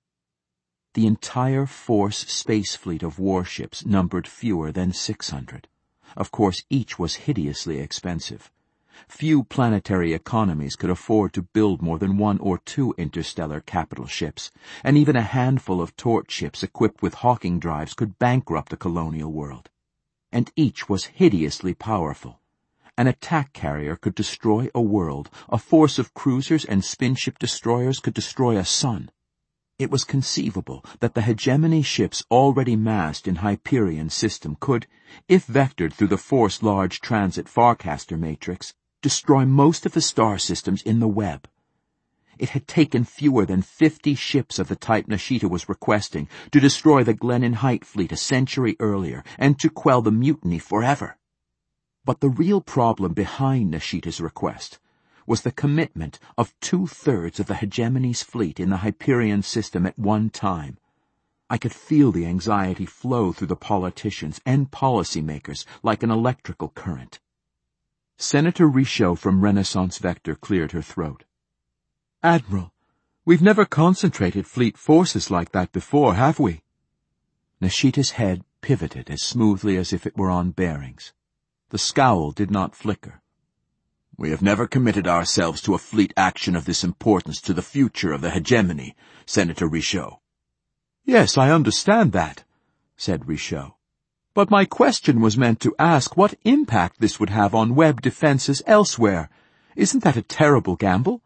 The entire Force space fleet of warships numbered fewer than six hundred. Of course, each was hideously expensive. Few planetary economies could afford to build more than one or two interstellar capital ships, and even a handful of torch ships equipped with Hawking drives could bankrupt the colonial world. And each was hideously powerful. An attack carrier could destroy a world. A force of cruisers and spinship destroyers could destroy a sun. It was conceivable that the hegemony ships already massed in Hyperion system could, if vectored through the Force Large Transit Farcaster matrix, destroy most of the star systems in the web. It had taken fewer than fifty ships of the type Nishita was requesting to destroy the Glennon Height fleet a century earlier and to quell the mutiny forever. But the real problem behind Nishita's request was the commitment of two-thirds of the hegemony's fleet in the Hyperion system at one time. I could feel the anxiety flow through the politicians and policymakers like an electrical current. Senator Richaud from Renaissance Vector cleared her throat. "Admiral, we've never concentrated fleet forces like that before, have we?" Nishita's head pivoted as smoothly as if it were on bearings. The scowl did not flicker. "We have never committed ourselves to a fleet action of this importance to the future of the hegemony, Senator Richaud." "Yes, I understand that," said Richaud. "But my question was meant to ask what impact this would have on web defenses elsewhere. Isn't that a terrible gamble?"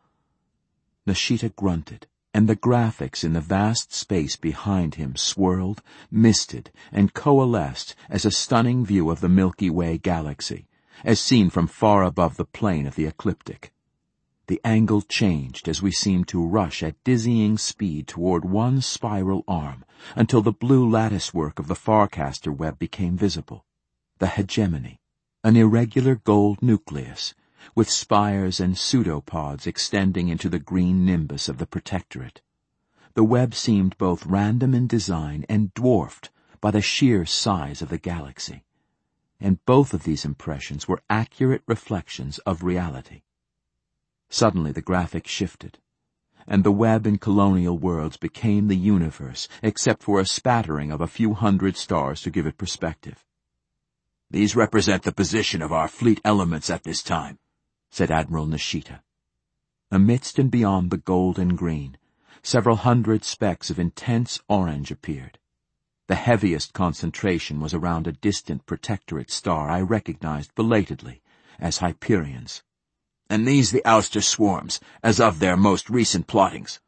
Nishita grunted, and the graphics in the vast space behind him swirled, misted, and coalesced as a stunning view of the Milky Way galaxy, as seen from far above the plane of the ecliptic. The angle changed as we seemed to rush at dizzying speed toward one spiral arm until the blue latticework of the Farcaster web became visible. The hegemony, an irregular gold nucleus, with spires and pseudopods extending into the green nimbus of the protectorate. The web seemed both random in design and dwarfed by the sheer size of the galaxy. And both of these impressions were accurate reflections of reality. Suddenly the graphic shifted, and the web in colonial worlds became the universe, except for a spattering of a few hundred stars to give it perspective. "These represent the position of our fleet elements at this time," said Admiral Nishita. Amidst and beyond the gold and green, several hundred specks of intense orange appeared. The heaviest concentration was around a distant protectorate star I recognized belatedly as Hyperion's. "And these the ouster swarms, as of their most recent plottings."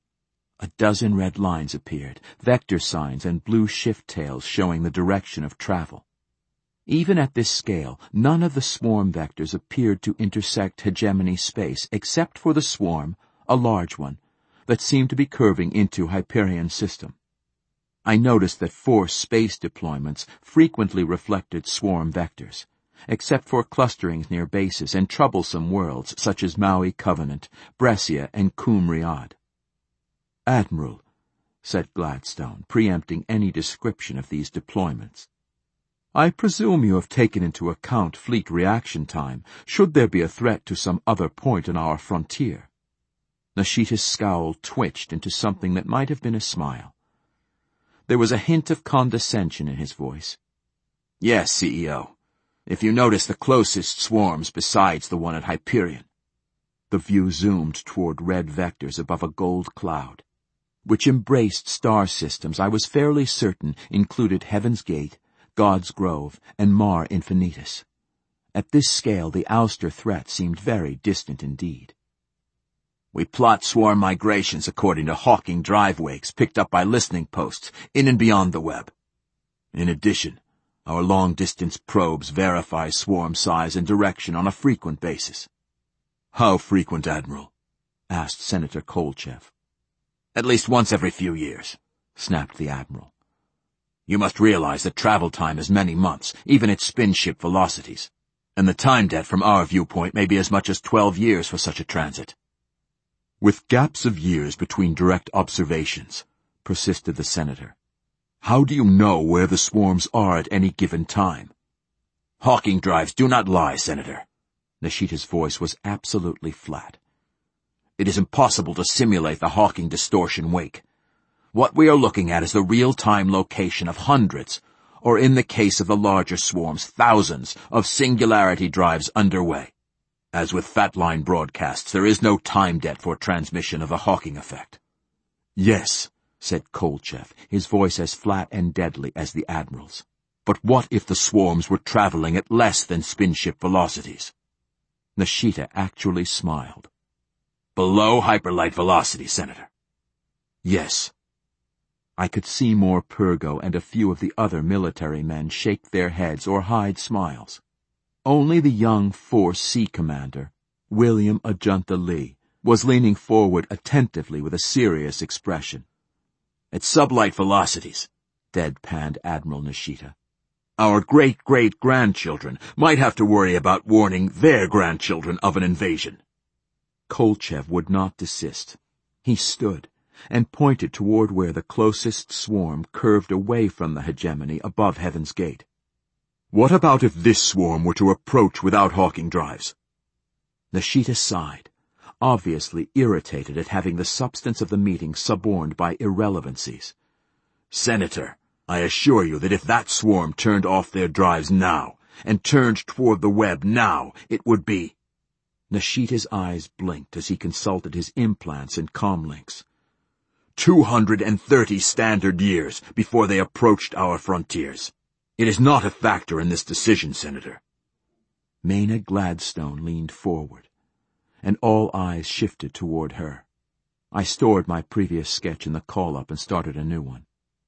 A dozen red lines appeared, vector signs and blue shift tails showing the direction of travel. Even at this scale, none of the swarm vectors appeared to intersect hegemony space except for the swarm, a large one, that seemed to be curving into Hyperion's system. I noticed that Force space deployments frequently reflected swarm vectors, except for clusterings near bases and troublesome worlds such as Maui Covenant, Brescia, and Qum Riyadh. "Admiral," said Gladstone, preempting any description of these deployments, "I presume you have taken into account fleet reaction time, should there be a threat to some other point on our frontier." Nishita's scowl twitched into something that might have been a smile. There was a hint of condescension in his voice. "Yes, C E O. If you notice the closest swarms besides the one at Hyperion." The view zoomed toward red vectors above a gold cloud, which embraced star systems I was fairly certain included Heaven's Gate, God's Grove, and Mare Infinitus. At this scale, the ouster threat seemed very distant indeed. "We plot swarm migrations according to Hawking drive wakes picked up by listening posts in and beyond the web. In addition, our long-distance probes verify swarm size and direction on a frequent basis." "How frequent, Admiral?" asked Senator Kolchev. "At least once every few years," snapped the Admiral. You must realize that travel time is many months, even at spin-ship velocities. And the time debt from our viewpoint may be as much as twelve years for such a transit. With gaps of years between direct observations, persisted the senator. How do you know where the swarms are at any given time? Hawking drives do not lie, Senator. Nishita's voice was absolutely flat. It is impossible to simulate the Hawking distortion wake. What we are looking at is the real-time location of hundreds, or in the case of the larger swarms, thousands of singularity drives underway. As with fat-line broadcasts, there is no time debt for transmission of the Hawking effect. Yes, said Kolchev, his voice as flat and deadly as the Admiral's. But what if the swarms were traveling at less than spin-ship velocities? Nishita actually smiled. Below hyperlight velocity, Senator. Yes. I could see more Purgo and a few of the other military men shake their heads or hide smiles. Only the young Force C commander, William Ajunta Lee, was leaning forward attentively with a serious expression. At sublight velocities, deadpanned Admiral Nishita, our great-great-grandchildren might have to worry about warning their grandchildren of an invasion. Kolchev would not desist. He stood and pointed toward where the closest swarm curved away from the hegemony above Heaven's Gate. What about if this swarm were to approach without Hawking drives? Nishita sighed, obviously irritated at having the substance of the meeting suborned by irrelevancies. Senator, I assure you that if that swarm turned off their drives now, and turned toward the web now, it would be— Nishita's eyes blinked as he consulted his implants and comlinks. Two hundred and thirty standard years before they approached our frontiers. It is not a factor in this decision, Senator. Maynard Gladstone leaned forward, and all eyes shifted toward her. I stored my previous sketch in the call-up and started a new one.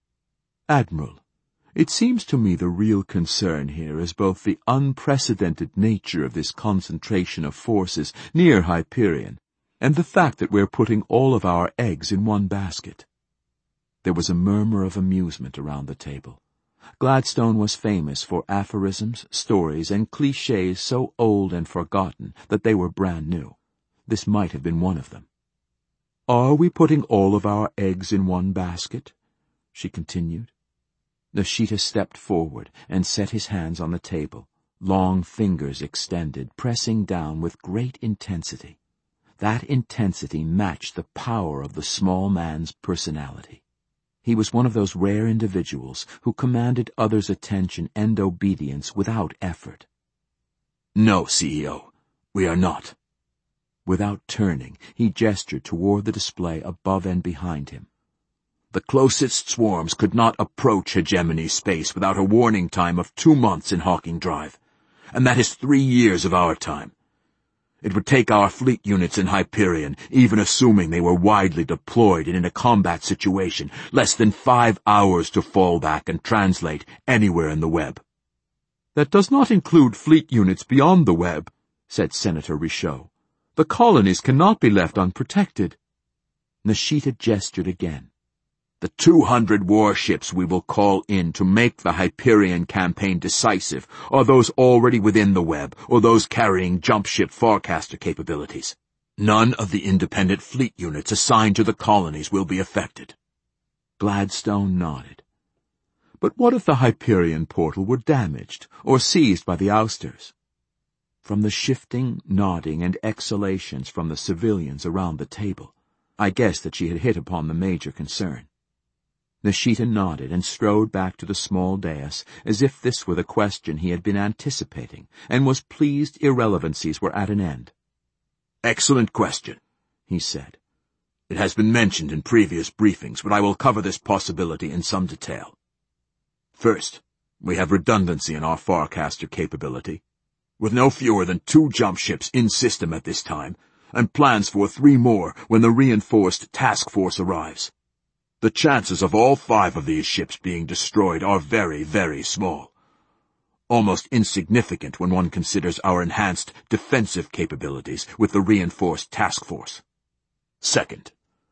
Admiral, it seems to me the real concern here is both the unprecedented nature of this concentration of forces near Hyperion and the fact that we're putting all of our eggs in one basket. There was a murmur of amusement around the table. Gladstone was famous for aphorisms, stories, and clichés so old and forgotten that they were brand new. This might have been one of them. "Are we putting all of our eggs in one basket?" she continued. Nishita stepped forward and set his hands on the table, long fingers extended, pressing down with great intensity. That intensity matched the power of the small man's personality. He was one of those rare individuals who commanded others' attention and obedience without effort. "No, C E O, we are not." Without turning, he gestured toward the display above and behind him. The closest swarms could not approach hegemony space without a warning time of two months in Hawking Drive, and that is three years of our time. It would take our fleet units in Hyperion, even assuming they were widely deployed and in a combat situation, less than five hours to fall back and translate anywhere in the web. "That does not include fleet units beyond the web," said Senator Richaud. "The colonies cannot be left unprotected." Nishita gestured again. The two hundred warships we will call in to make the Hyperion campaign decisive are those already within the web or those carrying jump ship forecaster capabilities. None of the independent fleet units assigned to the colonies will be affected. Gladstone nodded. But what if the Hyperion portal were damaged or seized by the ousters? From the shifting, nodding, and exhalations from the civilians around the table, I guessed that she had hit upon the major concern. Nishita nodded and strode back to the small dais as if this were the question he had been anticipating, and was pleased irrelevancies were at an end. "Excellent question," he said. "It has been mentioned in previous briefings, but I will cover this possibility in some detail. First, we have redundancy in our forecaster capability, with no fewer than two jump ships in system at this time, and plans for three more when the reinforced task force arrives. The chances of all five of these ships being destroyed are very, very small. Almost insignificant when one considers our enhanced defensive capabilities with the reinforced task force. Second,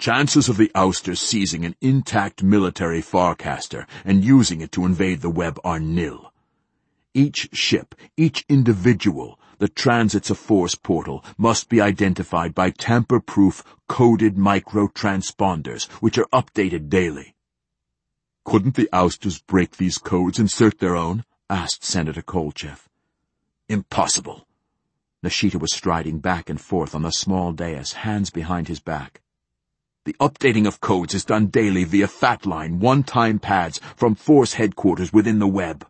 Chances of the ousters seizing an intact military Farcaster and using it to invade the web are nil. Each ship, each individual that transits a force portal must be identified by tamper-proof coded micro-transponders, which are updated daily. Couldn't the ousters break these codes and insert their own? Asked Senator Kolchev. Impossible. Nishita was striding back and forth on the small dais, hands behind his back. The updating of codes is done daily via Fatline one-time pads from Force headquarters within the web.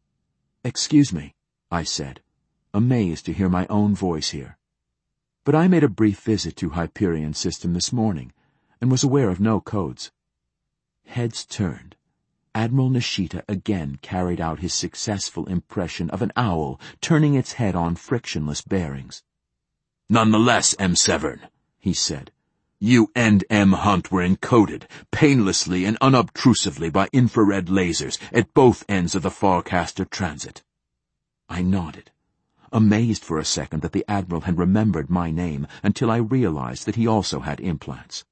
Excuse me, I said, amazed to hear my own voice here. But I made a brief visit to Hyperion System this morning, and was aware of no codes. Heads turned. Admiral Nishita again carried out his successful impression of an owl turning its head on frictionless bearings. Nonetheless, M seven, he said, you and M Hunt were encoded, painlessly and unobtrusively by infrared lasers at both ends of the Farcaster transit. I nodded, amazed for a second that the Admiral had remembered my name until I realized that he also had implants.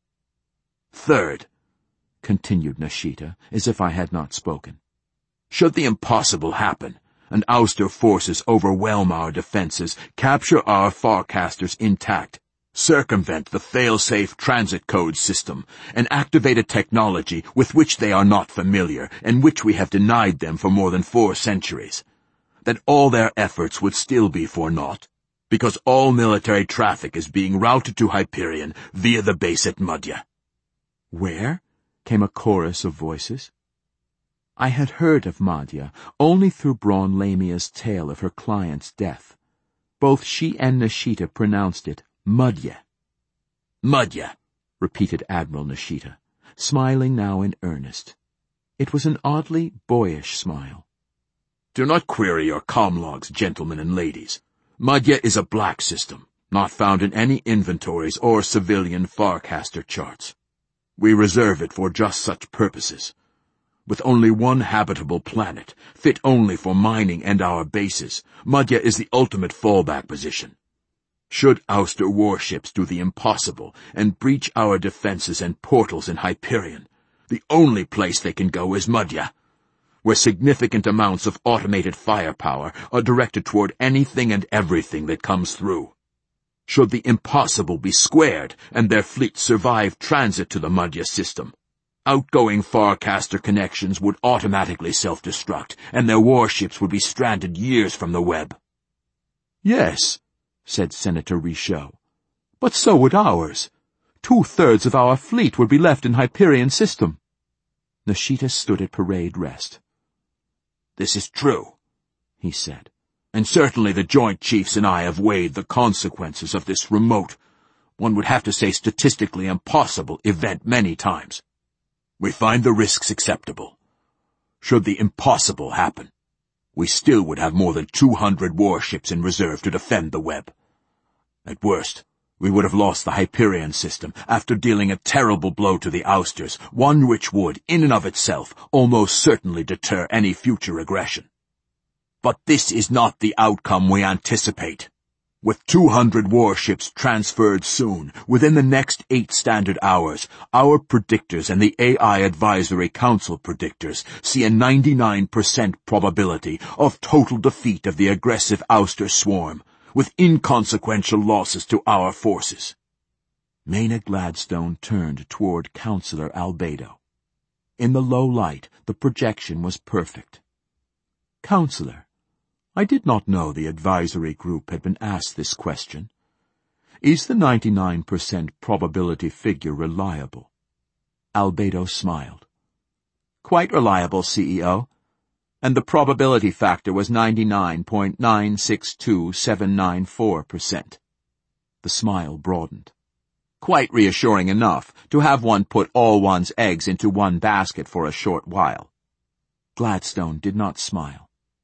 Third, continued Nishita, as if I had not spoken. Should the impossible happen, and ouster forces overwhelm our defenses, capture our Farcasters intact, circumvent the fail-safe transit code system, and activate a technology with which they are not familiar, and which we have denied them for more than four centuries, then all their efforts would still be for naught, because all military traffic is being routed to Hyperion via the base at Mudya. Where? Came a chorus of voices. I had heard of Madhya only through Braun Lamia's tale of her client's death. Both she and Nishita pronounced it Mudya. Mudya, repeated Admiral Nishita, smiling now in earnest. It was an oddly boyish smile. Do not query your comm logs, gentlemen and ladies. Mudya is a black system, not found in any inventories or civilian Farcaster charts. We reserve it for just such purposes. With only one habitable planet, fit only for mining and our bases, Mudya is the ultimate fallback position. Should ouster warships do the impossible and breach our defenses and portals in Hyperion, the only place they can go is Mudya, where significant amounts of automated firepower are directed toward anything and everything that comes through. Should the impossible be squared and their fleet survive transit to the Mudya system, outgoing Farcaster connections would automatically self-destruct, and their warships would be stranded years from the web. Yes, said Senator Richaud, but so would ours. Two-thirds of our fleet would be left in Hyperion System. Nishita stood at parade rest. This is true, he said. And certainly the Joint Chiefs and I have weighed the consequences of this remote, one would have to say statistically impossible, event many times. We find the risks acceptable. Should the impossible happen, we still would have more than two hundred warships in reserve to defend the web. At worst, we would have lost the Hyperion System after dealing a terrible blow to the ousters, one which would, in and of itself, almost certainly deter any future aggression. But this is not the outcome we anticipate. With two hundred warships transferred soon, within the next eight standard hours, our predictors and the A I Advisory Council predictors see a ninety-nine percent probability of total defeat of the aggressive ouster swarm, with inconsequential losses to our forces. Maina Gladstone turned toward Councillor Albedo. In the low light, the projection was perfect. Councillor, I did not know the advisory group had been asked this question. Is the ninety-nine percent probability figure reliable? Albedo smiled. Quite reliable, C E O. And the probability factor was ninety-nine point nine six two seven nine four percent. The smile broadened. Quite reassuring enough to have one put all one's eggs into one basket for a short while. Gladstone did not smile.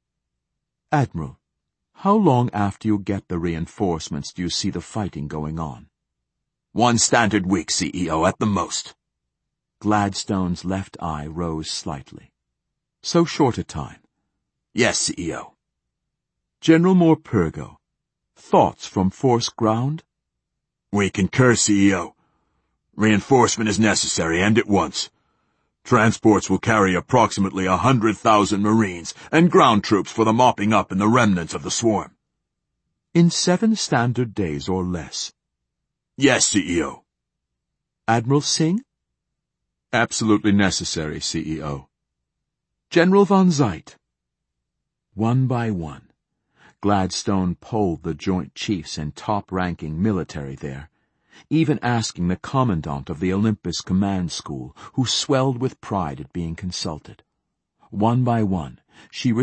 Admiral, how long after you get the reinforcements do you see the fighting going on? One standard week, C E O, at the most. Gladstone's left eye rose slightly. So short a time? Yes, C E O. General Morpurgo, thoughts from Force Ground? We concur, C E O. Reinforcement is necessary, and at once. Transports will carry approximately a hundred thousand Marines and ground troops for the mopping up in the remnants of the swarm. In seven standard days or less. Yes, C E O. Admiral Singh? Absolutely necessary, C E O. General von Zeit? One by one, Gladstone polled the Joint Chiefs and top-ranking military there, even asking the commandant of the Olympus Command School, who swelled with pride at being consulted. One by one, she